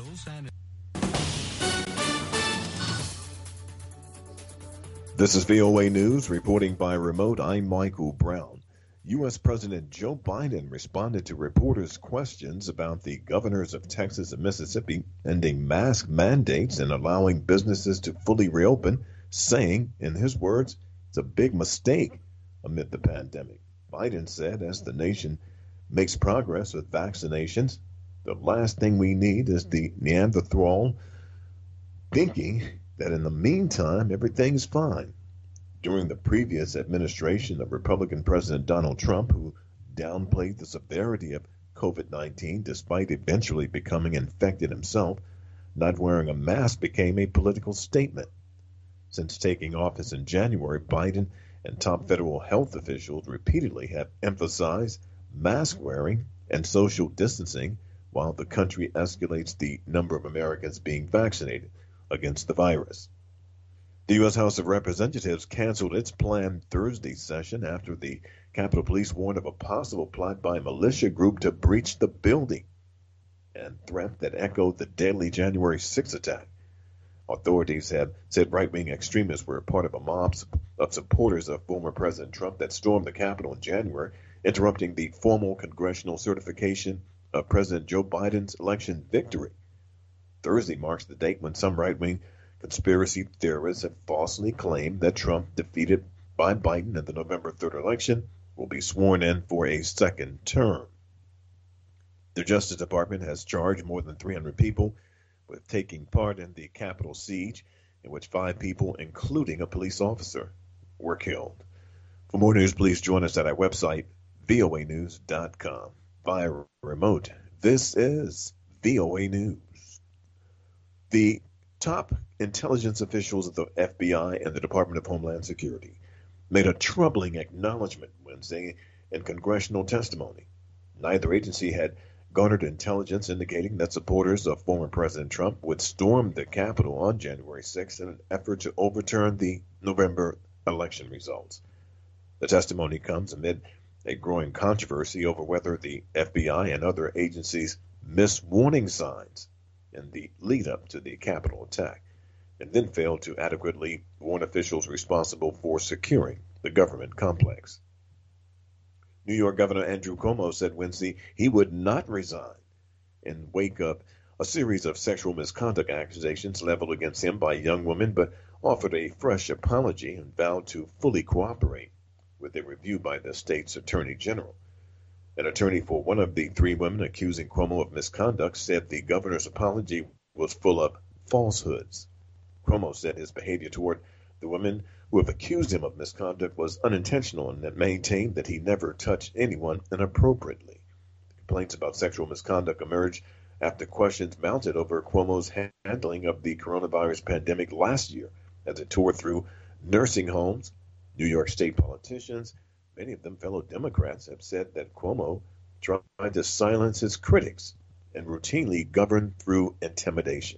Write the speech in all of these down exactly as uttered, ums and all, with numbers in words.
skills and... This is V O A News, reporting by remote. I'm Michael Brown. U S. President Joe Biden responded to reporters' questions about the governors of Texas and Mississippi ending mask mandates and allowing businesses to fully reopen, saying, in his words, it's a big mistake amid the pandemic. Biden said, as the nation makes progress with vaccinations, the last thing we need is the Neanderthal thinking that in the meantime, everything's fine. During the previous administration of Republican President Donald Trump, who downplayed the severity of COVID nineteen despite eventually becoming infected himself, not wearing a mask became a political statement. Since taking office in January, Biden and top federal health officials repeatedly have emphasized mask wearing and social distancing while the country escalates the number of Americans being vaccinated against the virus. The U S. House of Representatives canceled its planned Thursday session after the Capitol Police warned of a possible plot by a militia group to breach the building and threat that echoed the deadly January sixth attack. Authorities have said right-wing extremists were part of a mob of supporters of former President Trump that stormed the Capitol in January, interrupting the formal congressional certification of President Joe Biden's election victory. Thursday marks the date when some right-wing conspiracy theorists have falsely claimed that Trump, defeated by Biden in the November third election, will be sworn in for a second term. The Justice Department has charged more than three hundred people with taking part in the Capitol siege, in which five people, including a police officer, were killed. For more news, please join us at our website, V O A news dot com. Via remote, this is V O A News. The top intelligence officials of the F B I and the Department of Homeland Security made a troubling acknowledgement Wednesday in congressional testimony. Neither agency had garnered intelligence indicating that supporters of former President Trump would storm the Capitol on January sixth in an effort to overturn the November election results. The testimony comes amid a growing controversy over whether the F B I and other agencies missed warning signs in the lead-up to the Capitol attack, and then failed to adequately warn officials responsible for securing the government complex. New York Governor Andrew Cuomo said Wednesday he would not resign in wake of a series of sexual misconduct accusations leveled against him by young women, but offered a fresh apology and vowed to fully cooperate with a review by the state's attorney general. An attorney for one of the three women accusing Cuomo of misconduct said the governor's apology was full of falsehoods. Cuomo said his behavior toward the women who have accused him of misconduct was unintentional and that maintained that he never touched anyone inappropriately. The complaints about sexual misconduct emerged after questions mounted over Cuomo's handling of the coronavirus pandemic last year as it tore through nursing homes. New York State politicians, many of them fellow Democrats, have said that Cuomo tried to silence his critics and routinely governed through intimidation.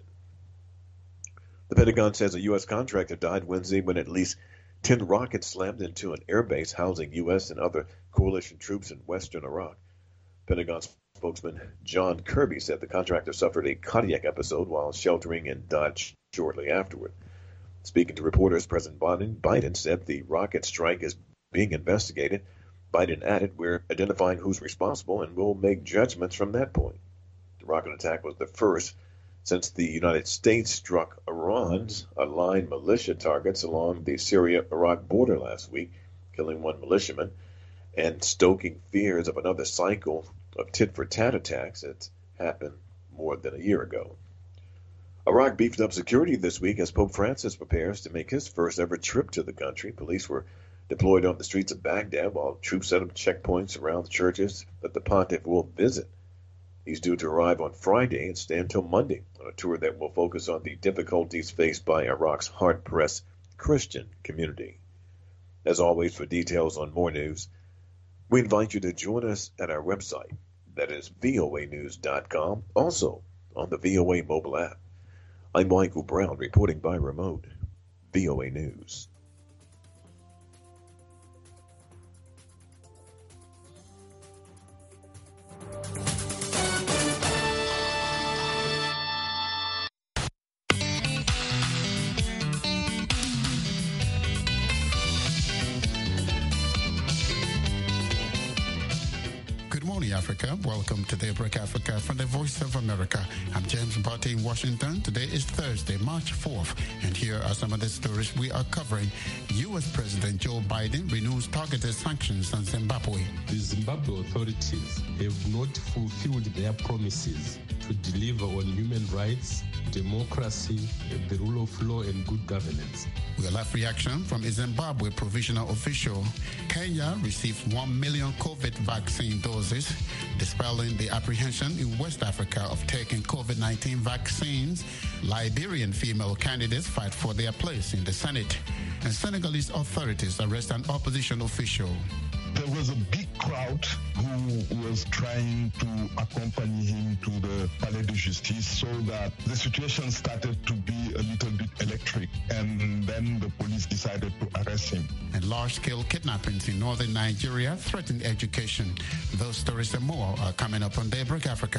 The Pentagon says a U S contractor died Wednesday when at least ten rockets slammed into an airbase housing U S and other coalition troops in western Iraq. Pentagon spokesman John Kirby said the contractor suffered a cardiac episode while sheltering and died shortly afterward. Speaking to reporters, President Biden, Biden said the rocket strike is being investigated. Biden added, "We're identifying who's responsible and we'll make judgments from that point." The rocket attack was the first since the United States struck Iran's aligned militia targets along the Syria-Iraq border last week, killing one militiaman and stoking fears of another cycle of tit-for-tat attacks that happened more than a year ago. Iraq beefed up security this week as Pope Francis prepares to make his first ever trip to the country. Police were deployed on the streets of Baghdad while troops set up checkpoints around the churches that the pontiff will visit. He's due to arrive on Friday and stay until Monday on a tour that will focus on the difficulties faced by Iraq's hard-pressed Christian community. As always, for details on more news, we invite you to join us at our website, that is V O A news dot com, also on the V O A mobile app. I'm Michael Brown, reporting by remote, V O A News. Africa. Welcome to Daybreak Africa from the Voice of America. I'm James Barty in Washington. Today is Thursday, March fourth, and here are some of the stories we are covering. U S President Joe Biden renews targeted sanctions on Zimbabwe. The Zimbabwe authorities have not fulfilled their promises to deliver on human rights, democracy, the rule of law, and good governance. We'll have reaction from a Zimbabwe provisional official. Kenya received one million COVID vaccine doses, dispelling the apprehension in West Africa of taking COVID nineteen vaccines. Liberian female candidates fight for their place in the Senate. And Senegalese authorities arrest an opposition official. There was a big crowd who was trying to accompany him to the Palais de Justice, so that the situation started to be a little bit electric, and then the police decided to arrest him. And large-scale kidnappings in northern Nigeria threaten education. Those stories and more are coming up on Daybreak Africa.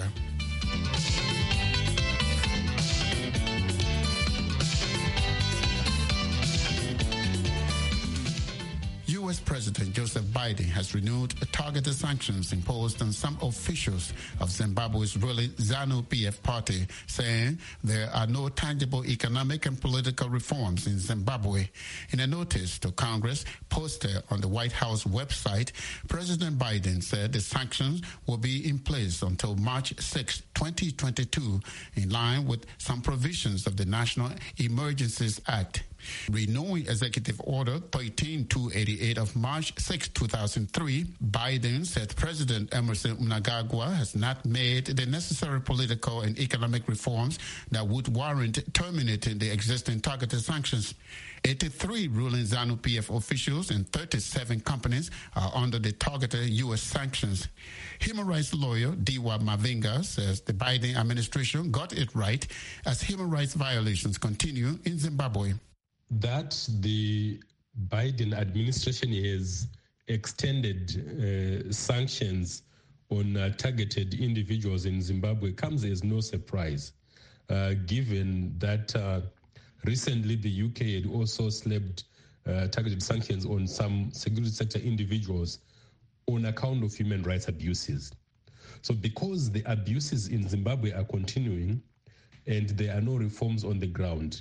U S President Joseph Biden has renewed targeted sanctions imposed on some officials of Zimbabwe's ruling ZANU-P F party, saying there are no tangible economic and political reforms in Zimbabwe. In a notice to Congress posted on the White House website, President Biden said the sanctions will be in place until March sixth, twenty twenty-two, in line with some provisions of the National Emergencies Act. Renewing Executive Order thirteen two eighty-eight of March sixth, two thousand three, Biden said President Emerson Mnangagwa has not made the necessary political and economic reforms that would warrant terminating the existing targeted sanctions. eighty-three ruling ZANU-P F officials and thirty-seven companies are under the targeted U S sanctions. Human rights lawyer Diwa Mavinga says the Biden administration got it right as human rights violations continue in Zimbabwe. That the Biden administration has extended uh, sanctions on uh, targeted individuals in Zimbabwe comes as no surprise, uh, given that uh, recently the U K had also slapped uh, targeted sanctions on some security sector individuals on account of human rights abuses. So because the abuses in Zimbabwe are continuing and there are no reforms on the ground,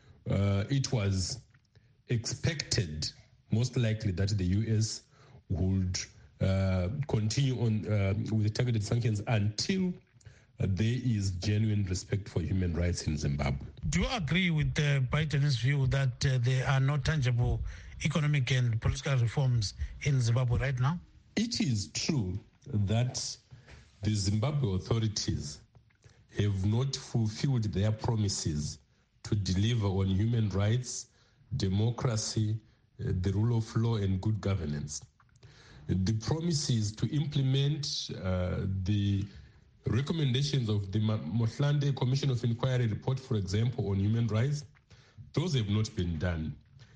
Uh, it was expected, most likely, that the U S would uh, continue on uh, with the targeted sanctions until uh, there is genuine respect for human rights in Zimbabwe. Do you agree with uh, Biden's view that uh, there are no tangible economic and political reforms in Zimbabwe right now? It is true that the Zimbabwe authorities have not fulfilled their promises to deliver on human rights, democracy, uh, the rule of law, and good governance. The promises to implement uh, the recommendations of the Motlanthe Commission of Inquiry report, for example, on human rights, those have not been done.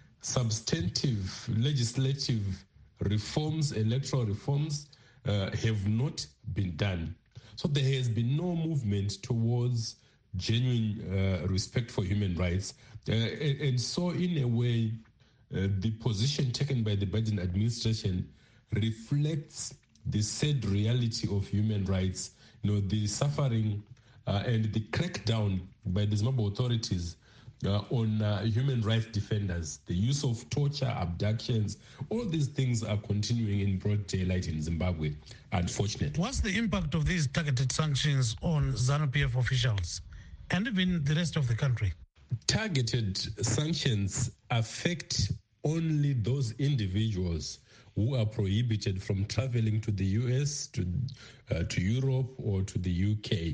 Substantive legislative reforms, electoral reforms, uh, have not been done. So there has been no movement towards genuine uh, respect for human rights. Uh, and, and so in a way, uh, the position taken by the Biden administration reflects the sad reality of human rights, you know, the suffering uh, and the crackdown by the Zimbabwe authorities uh, on uh, human rights defenders, the use of torture, abductions, all these things are continuing in broad daylight in Zimbabwe, unfortunately. What's the impact of these targeted sanctions on ZANU-P F officials and even the rest of the country? Targeted sanctions affect only those individuals who are prohibited from traveling to the U S, to uh, to Europe, or to the U K.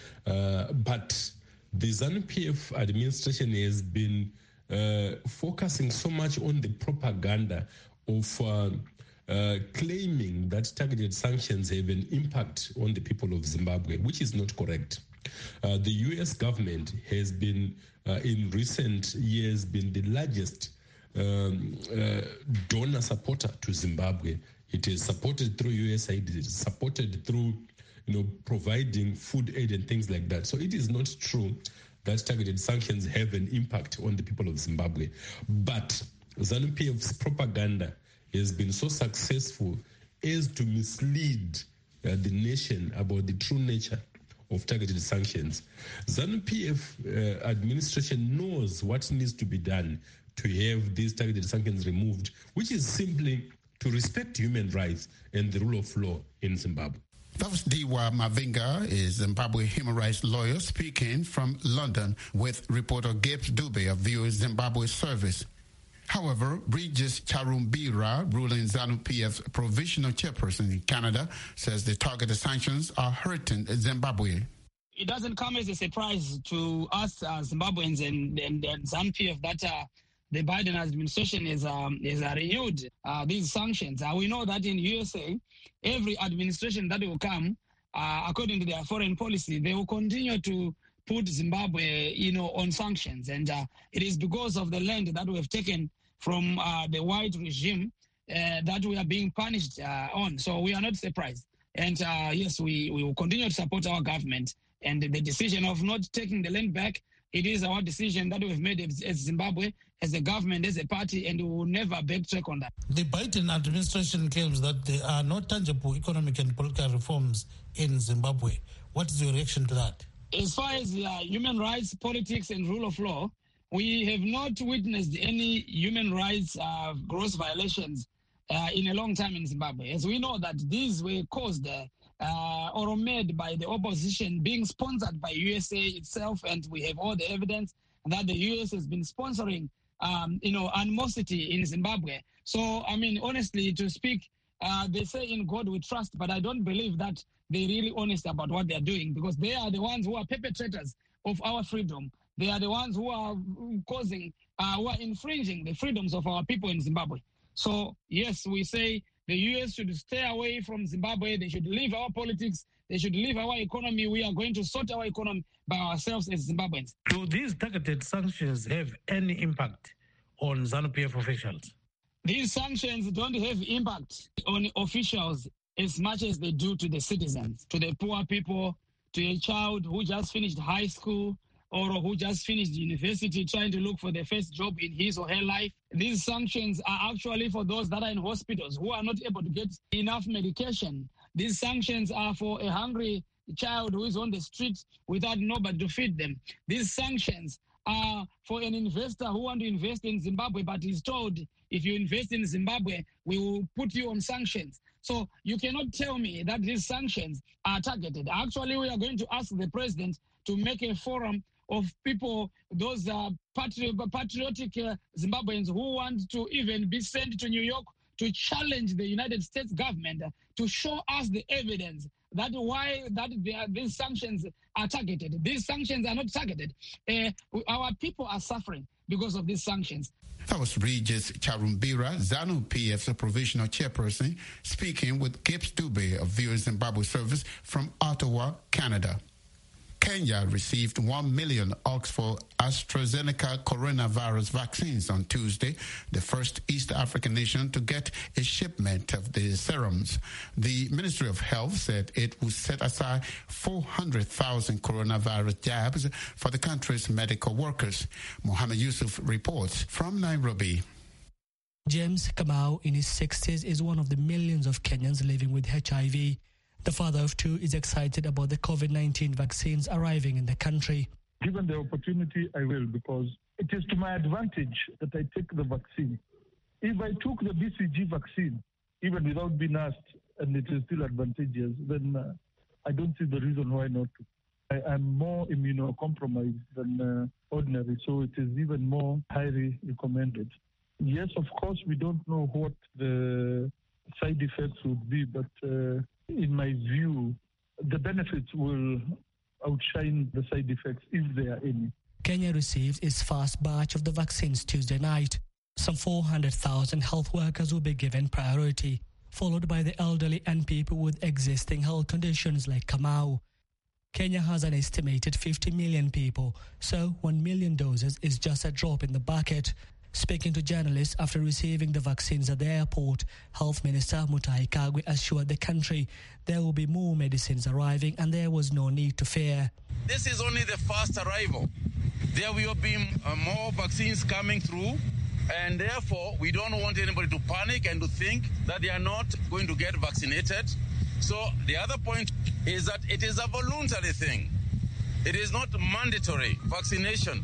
Uh, but the ZANU-P F administration has been uh, focusing so much on the propaganda of uh, uh, claiming that targeted sanctions have an impact on the people of Zimbabwe, which is not correct. Uh, the U S government has been, uh, in recent years, been the largest um, uh, donor supporter to Zimbabwe. It is supported through U S A I D, it is supported through, you know, providing food aid and things like that. So it is not true that targeted sanctions have an impact on the people of Zimbabwe. But ZANU-P F's propaganda has been so successful as to mislead uh, the nation about the true nature of targeted sanctions. ZANU-P F uh, administration knows what needs to be done to have these targeted sanctions removed, which is simply to respect human rights and the rule of law in Zimbabwe. That was Diwa Mavinga, a Zimbabwe human rights lawyer, speaking from London with reporter Gibbs Dube of V O A Zimbabwe Service. However, Regis Charumbira, ruling ZANU-P F's provisional chairperson in Canada, says the targeted sanctions are hurting Zimbabwe. It doesn't come as a surprise to us uh, Zimbabweans and, and, and ZANU-P F that uh, the Biden administration is um, is uh, renewed uh, these sanctions. Uh, we know that in U S A, every administration that will come, uh, according to their foreign policy, they will continue to put Zimbabwe, you know, on sanctions. And uh, it is because of the land that we have taken from uh, the white regime uh, that we are being punished uh, on. So we are not surprised. And uh, yes, we, we will continue to support our government. And the decision of not taking the land back, it is our decision that we've made as, as Zimbabwe, as a government, as a party, and we will never backtrack on that. The Biden administration claims that there are no tangible economic and political reforms in Zimbabwe. What is your reaction to that? As far as uh, human rights, politics, and rule of law, we have not witnessed any human rights uh, gross violations uh, in a long time in Zimbabwe. As we know that these were caused uh, uh, or made by the opposition, being sponsored by U S A itself, and we have all the evidence that the U S has been sponsoring, um, you know, animosity in Zimbabwe. So, I mean, honestly, to speak, uh, they say in God we trust, but I don't believe that they're really honest about what they're doing, because they are the ones who are perpetrators of our freedom. They are the ones who are causing, uh, who are infringing the freedoms of our people in Zimbabwe. So, yes, we say the U S should stay away from Zimbabwe. They should leave our politics. They should leave our economy. We are going to sort our economy by ourselves as Zimbabweans. Do these targeted sanctions have any impact on ZANU-P F officials? These sanctions don't have impact on officials as much as they do to the citizens, to the poor people, to a child who just finished high school or who just finished university trying to look for the first job in his or her life. These sanctions are actually for those that are in hospitals who are not able to get enough medication. These sanctions are for a hungry child who is on the street without nobody to feed them. These sanctions are for an investor who wants to invest in Zimbabwe, but is told, if you invest in Zimbabwe, we will put you on sanctions. So you cannot tell me that these sanctions are targeted. Actually, we are going to ask the president to make a forum of people, those uh, patri- patriotic uh, Zimbabweans who want to even be sent to New York to challenge the United States government uh, to show us the evidence that why that are, these sanctions are targeted. These sanctions are not targeted. Uh, our people are suffering because of these sanctions. That was Regis Charumbira, ZANU-P F's provisional chairperson, speaking with Gibbs Dube of V O A Zimbabwe Service from Ottawa, Canada. Kenya received one million Oxford AstraZeneca coronavirus vaccines on Tuesday, the first East African nation to get a shipment of the serums. The Ministry of Health said it would set aside four hundred thousand coronavirus jabs for the country's medical workers. Mohammed Yusuf reports from Nairobi. James Kamau, in his sixties, is one of the millions of Kenyans living with H I V. The father of two is excited about the COVID nineteen vaccines arriving in the country. Given the opportunity, I will, because it is to my advantage that I take the vaccine. If I took the B C G vaccine, even without being asked, and it is still advantageous, then uh, I don't see the reason why not to. I am more immunocompromised than uh, ordinary, so it is even more highly recommended. Yes, of course, we don't know what the side effects would be, but uh, in my view, the benefits will outshine the side effects if there are any. Kenya received its first batch of the vaccines Tuesday night. Some four hundred thousand health workers will be given priority, followed by the elderly and people with existing health conditions like Kamau. Kenya has an estimated fifty million people, so one million doses is just a drop in the bucket. Speaking to journalists after receiving the vaccines at the airport, Health Minister Mutahi Kagwe assured the country there will be more medicines arriving and there was no need to fear. This is only the first arrival. There will be uh, more vaccines coming through, and therefore we don't want anybody to panic and to think that they are not going to get vaccinated. So the other point is that it is a voluntary thing. It is not mandatory vaccination.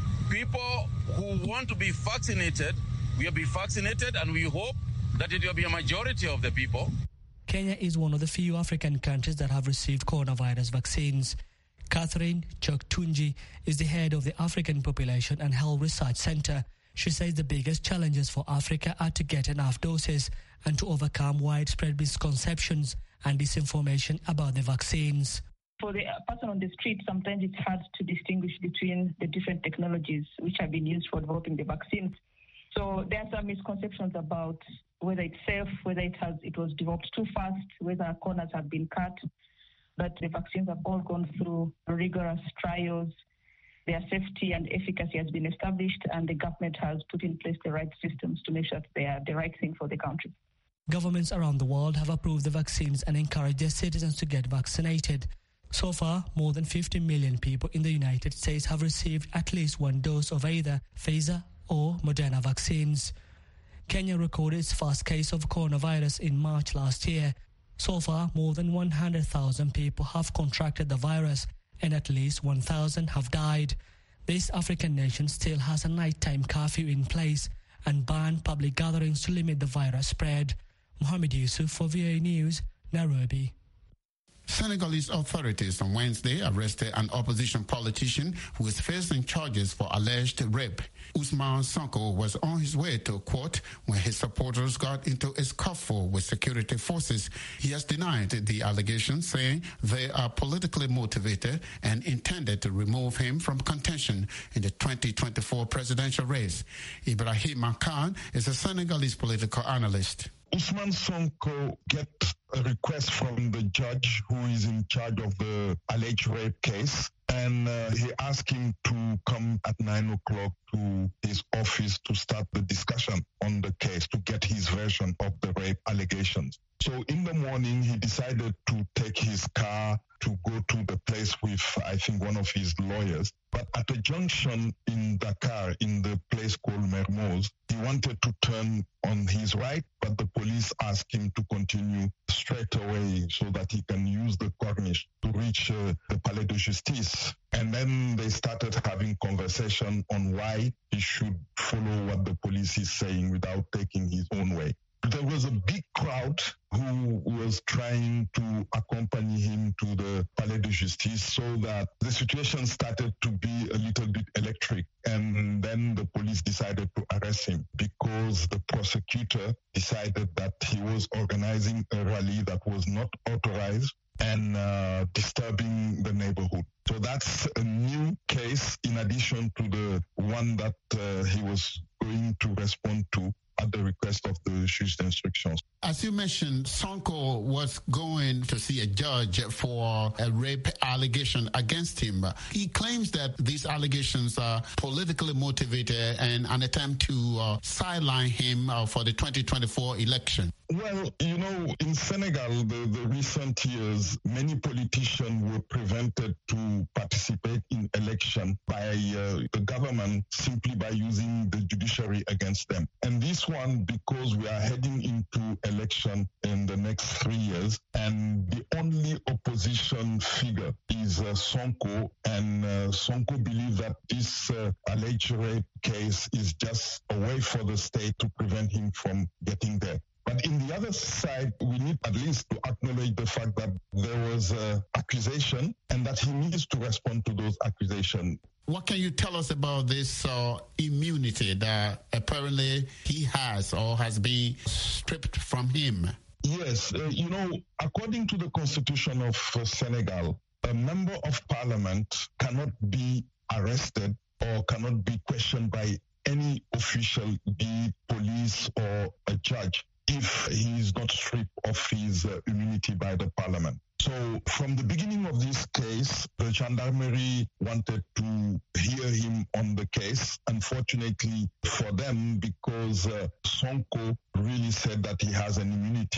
People who want to be vaccinated will be vaccinated, and we hope that it will be a majority of the people. Kenya is one of the few African countries that have received coronavirus vaccines. Catherine Choktunji is the head of the African Population and Health Research Center. She says the biggest challenges for Africa are to get enough doses and to overcome widespread misconceptions and disinformation about the vaccines. For the person on the street, sometimes it's hard to distinguish between the different technologies which have been used for developing the vaccines. So there are some misconceptions about whether it's safe, whether it has it was developed too fast, whether corners have been cut. But the vaccines have all gone through rigorous trials. Their safety and efficacy has been established, and the government has put in place the right systems to make sure that they are the right thing for the country. Governments around the world have approved the vaccines and encouraged their citizens to get vaccinated. So far, more than fifty million people in the United States have received at least one dose of either Pfizer or Moderna vaccines. Kenya recorded its first case of coronavirus in March last year. So far, more than one hundred thousand people have contracted the virus and at least one thousand have died. This African nation still has a nighttime curfew in place and banned public gatherings to limit the virus spread. Mohamed Yusuf for V O A News, Nairobi. Senegalese authorities on Wednesday arrested an opposition politician who is facing charges for alleged rape. Ousmane Sonko was on his way to court when his supporters got into a scuffle with security forces. He has denied the allegations, saying they are politically motivated and intended to remove him from contention in the twenty twenty-four presidential race. Ibrahim Khan is a Senegalese political analyst. Ousmane Sonko get a request from the judge who is in charge of the alleged rape case, and uh, he asked him to come at nine o'clock to his office to start the discussion on the case, to get his version of the rape allegations. So in the morning, he decided to take his car to go to the place with, I think, one of his lawyers. But at a junction in Dakar, in the place called Mermoz, he wanted to turn on his right, but the police asked him to continue straight away so that he can use the Corniche to reach uh, the Palais de Justice. And then they started having conversation on why he should follow what the police is saying without taking his own way. There was a big crowd who was trying to accompany him to the Palais de Justice, so that the situation started to be a little bit electric. And then the police decided to arrest him because the prosecutor decided that he was organizing a rally that was not authorized and uh, disturbing the neighborhood. So that's a new case in addition to the one that uh, he was going to respond to at the request of the juge d'instruction. As you mentioned, Sonko was going to see a judge for a rape allegation against him. He claims that these allegations are politically motivated and an attempt to uh, sideline him uh, for the twenty twenty-four election. Well, you know, in Senegal, the, the recent years, many politicians were prevented to participate in election by uh, the government simply by using the judiciary against them. And this one, because we are heading into election in the next three years, and the only opposition figure is uh, Sonko, and uh, Sonko believes that this uh, alleged rape case is just a way for the state to prevent him from getting there. But in the other side, we need at least to acknowledge the fact that there was an accusation and that he needs to respond to those accusations. What can you tell us about this uh, immunity that apparently he has or has been stripped from him? Yes, uh, you know, according to the constitution of uh, Senegal, a member of parliament cannot be arrested or cannot be questioned by any official, be it police or a judge, if he is not stripped of his uh, immunity by the parliament. So from the beginning of this case, the gendarmerie wanted to hear him on the case. Unfortunately for them, because uh, Sonko really said that he has an immunity,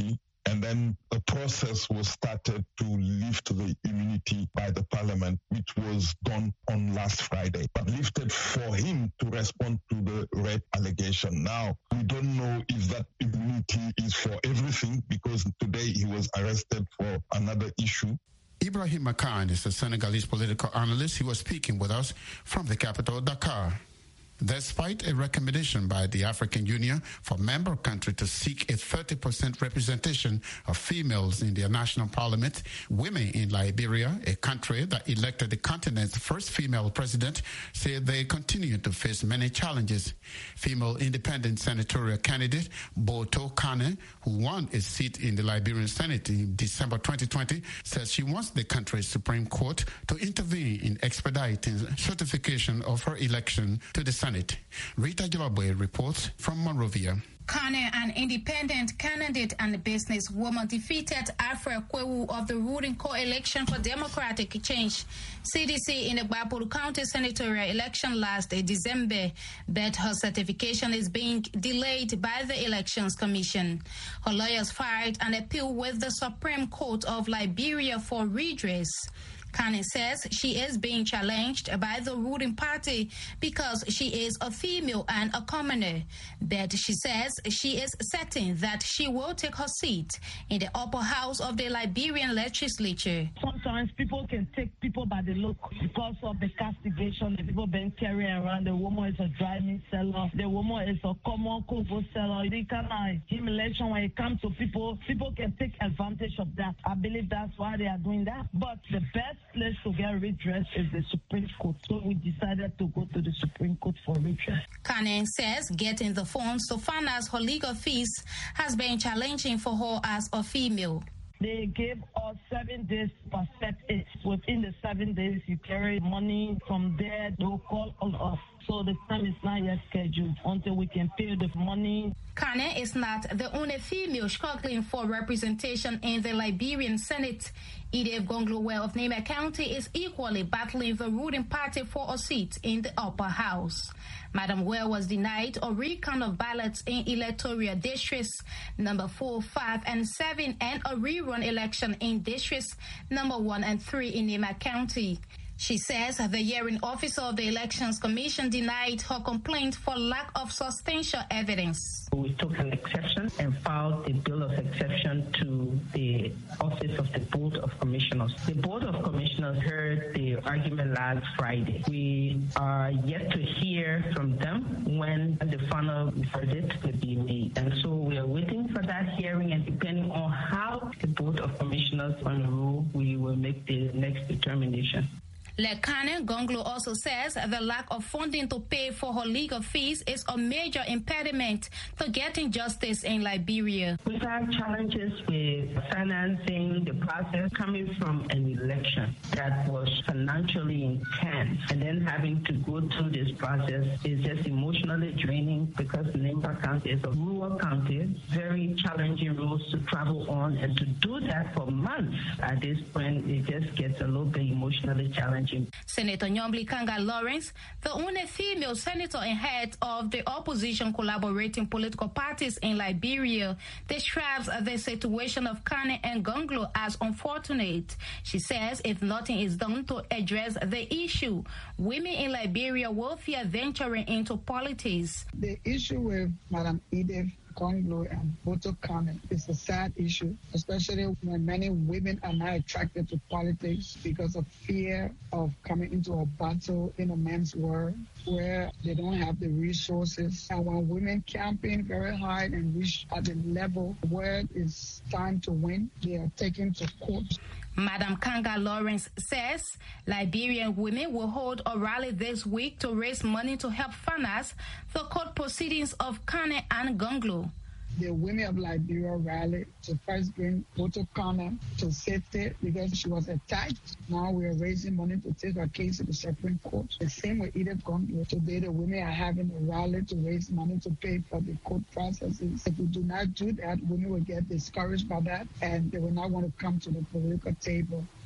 And then a process was started to lift the immunity by the parliament, which was done on last Friday, but lifted for him to respond to the rape allegation. Now, we don't know if that immunity is for everything, because today he was arrested for another issue. Ibrahim Makan is a Senegalese political analyst. He was speaking with us from the capital, Dakar. Despite a recommendation by the African Union for member countries to seek a thirty percent representation of females in their national parliament, women in Liberia, a country that elected the continent's first female president, say they continue to face many challenges. Female independent senatorial candidate Boto Kane, who won a seat in the Liberian Senate in December twenty twenty, says she wants the country's Supreme Court to intervene in expediting certification of her election to the Senate. Rita Jalabwe reports from Monrovia. Kane, an independent candidate and businesswoman, defeated Afra Kwewu of the ruling Coalition for Democratic Change, C D C, in the Gbapuru County senatorial election last December, but her certification is being delayed by the Elections Commission. Her lawyers filed an appeal with the Supreme Court of Liberia for redress. Kane says she is being challenged by the ruling party because she is a female and a commoner. But she says she is certain that she will take her seat in the upper house of the Liberian legislature. Sometimes people can take people by the look because of the castigation. The people been carrying around the woman is a driving seller, the woman is a common cocoa seller. The kind of humiliation when it comes to people, people can take advantage of that. I believe that's why they are doing that. But the best place to get redress is the Supreme Court. So we decided to go to the Supreme Court for redress. Kane says getting the funds to finance her legal fees has been challenging for her as a female. They gave us seven days to set it. Within the seven days, you carry money. From there, they'll call on us. So the time is not yet scheduled until we can pay the money. Kane is not the only female struggling for representation in the Liberian Senate. Edith Gonglo of Nema County is equally battling the ruling party for a seat in the upper house. Madam Well was denied a recount of ballots in electoral districts number four, five, and seven, and a rerun election in districts number one and three in Nema County. She says the hearing officer of the Elections Commission denied her complaint for lack of substantial evidence. We took an exception and filed a bill of exception to the office of the Board of Commissioners. The Board of Commissioners heard the argument last Friday. We are yet to hear from them when the final verdict will be made. And so we are waiting for that hearing, and depending on how the Board of Commissioners on the rule, we will make the next determination. Lekane Gonglo also says the lack of funding to pay for her legal fees is a major impediment to getting justice in Liberia. We have challenges with financing the process coming from an election that was financially intense, and then having to go through this process is just emotionally draining because Nemba County is a rural county, very challenging roads to travel on, and to do that for months at this point, it just gets a little bit emotionally challenging. Senator Nyombli Kanga Lawrence, the only female senator and head of the opposition collaborating political parties in Liberia, describes the situation of Kane and Gonglo as unfortunate. She says if nothing is done to address the issue, women in Liberia will fear venturing into politics. The issue with Madam Edith Gonglo and Boto Kane is a sad issue, especially when many women are not attracted to politics because of fear of coming into a battle in a man's world where they don't have the resources. And when women campaign very hard and reach at the level where it's time to win, they are taken to court. Madam Kanga Lawrence says Liberian women will hold a rally this week to raise money to help finance the court proceedings of Kane and Gonglo. The women of Liberia rallied to first bring Boto Kane to safety because she was attacked. Now we are raising money to take her case to the Supreme Court. The same with Edith Gonglo. Today the women are having a rally to raise money to pay for the court processes. If we do not do that, women will get discouraged by that and they will not want to come to the political table.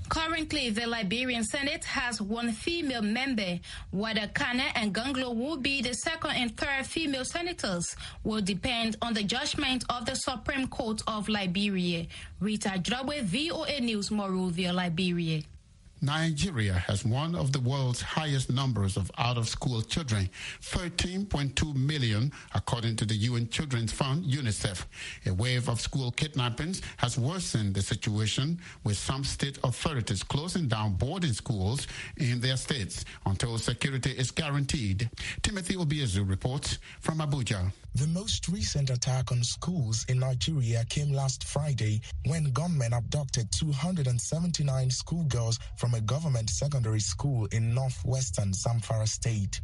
Currently, the Liberian Senate has one female member. Whether Kane and Ganglo will be the second and third female senators will depend on the judgment of the Supreme Court of Liberia. Rita Drabwe, V O A News, Monrovia, Liberia. Nigeria has one of the world's highest numbers of out-of-school children, thirteen point two million, according to the U N Children's Fund, UNICEF. A wave of school kidnappings has worsened the situation, with some state authorities closing down boarding schools in their states until security is guaranteed. Timothy Obiezu reports from Abuja. The most recent attack on schools in Nigeria came last Friday when gunmen abducted two hundred seventy-nine schoolgirls from a government secondary school in northwestern Zamfara state.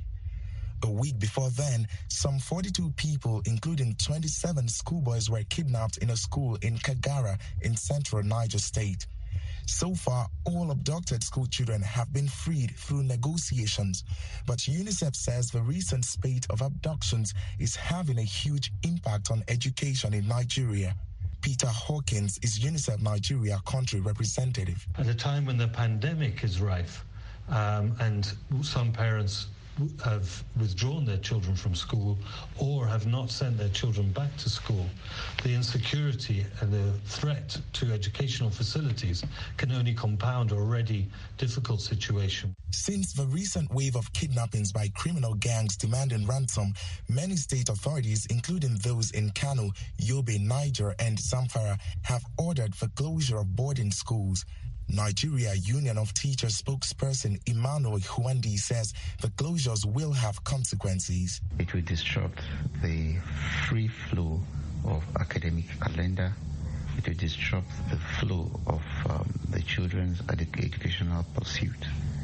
A week before then, some forty-two people, including twenty-seven schoolboys, were kidnapped in a school in Kagara in central Niger state. So far, all abducted school children have been freed through negotiations, but UNICEF says the recent spate of abductions is having a huge impact on education in Nigeria. Peter Hawkins is UNICEF Nigeria country representative. At a time when the pandemic is rife um, and some parents have withdrawn their children from school or have not sent their children back to school, the insecurity and the threat to educational facilities can only compound an already difficult situation. Since the recent wave of kidnappings by criminal gangs demanding ransom, many state authorities, including those in Kano, Yobe, Niger, and Zamfara, have ordered the closure of boarding schools. Nigeria Union of Teachers spokesperson Emmanuel Huandi says the closures will have consequences. It will disrupt the free flow of academic calendar. It will disrupt the flow of um, the children's educational pursuit,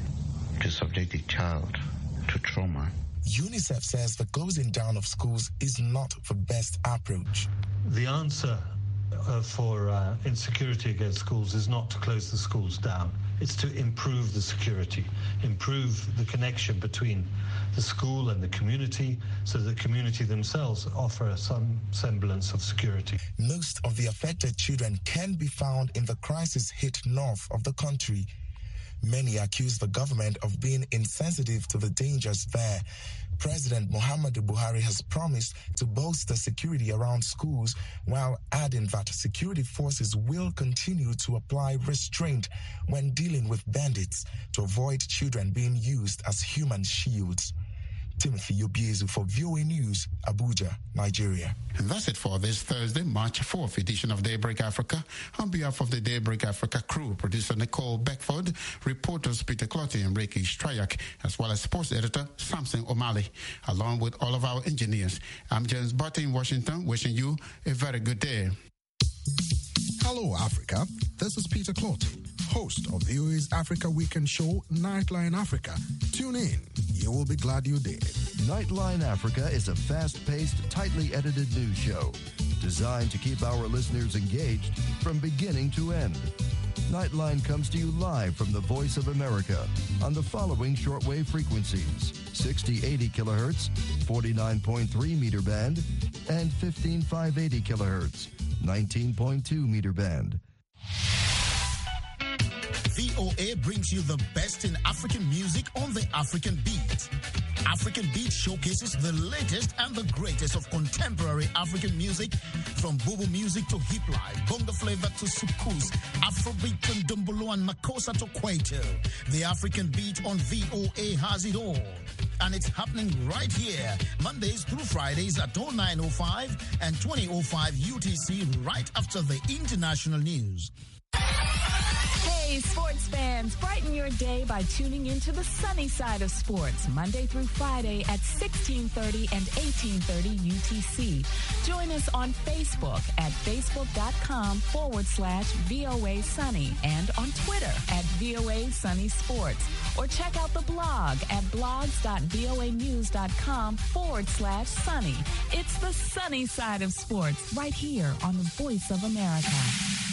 to subject the child to trauma. UNICEF says the closing down of schools is not the best approach. The answer Uh, for uh, insecurity against schools is not to close the schools down. It's to improve the security, improve the connection between the school and the community so that the community themselves offer some semblance of security. Most of the affected children can be found in the crisis-hit north of the country. Many accuse the government of being insensitive to the dangers there. President Muhammadu Buhari has promised to bolster security around schools while adding that security forces will continue to apply restraint when dealing with bandits to avoid children being used as human shields. Timothy Obiezu for V O A News, Abuja, Nigeria. And that's it for this Thursday, March fourth edition of Daybreak Africa. On behalf of the Daybreak Africa crew, producer Nicole Beckford, reporters Peter Clotty and Reiki Strayak, as well as sports editor Samson O'Malley, along with all of our engineers. I'm James Barty in Washington, wishing you a very good day. Hello, Africa. This is Peter Clotty, host of V O A's Africa Weekend show, Nightline Africa. Tune in. You will be glad you did. Nightline Africa is a fast-paced, tightly edited news show designed to keep our listeners engaged from beginning to end. Nightline comes to you live from the Voice of America on the following shortwave frequencies: sixty eighty kilohertz, forty-nine point three meter band, and fifteen five eighty kilohertz, nineteen point two meter band. V O A brings you the best in African music on the African Beat. African Beat showcases the latest and the greatest of contemporary African music, from Bobo music to hip life, bongo flavor to soukous, Afrobeat and Dumbolo and Makossa to Kwaito. The African Beat on V O A has it all. And it's happening right here, Mondays through Fridays at oh nine oh five and twenty oh five U T C, right after the international news. Hey, sports fans, brighten your day by tuning into the sunny side of sports, Monday through Friday at sixteen thirty and eighteen thirty U T C. Join us on Facebook at facebook.com forward slash VOA Sunny and on Twitter at VOA Sunny Sports. Or check out the blog at blogs.voanews.com forward slash sunny. It's the sunny side of sports right here on the Voice of America.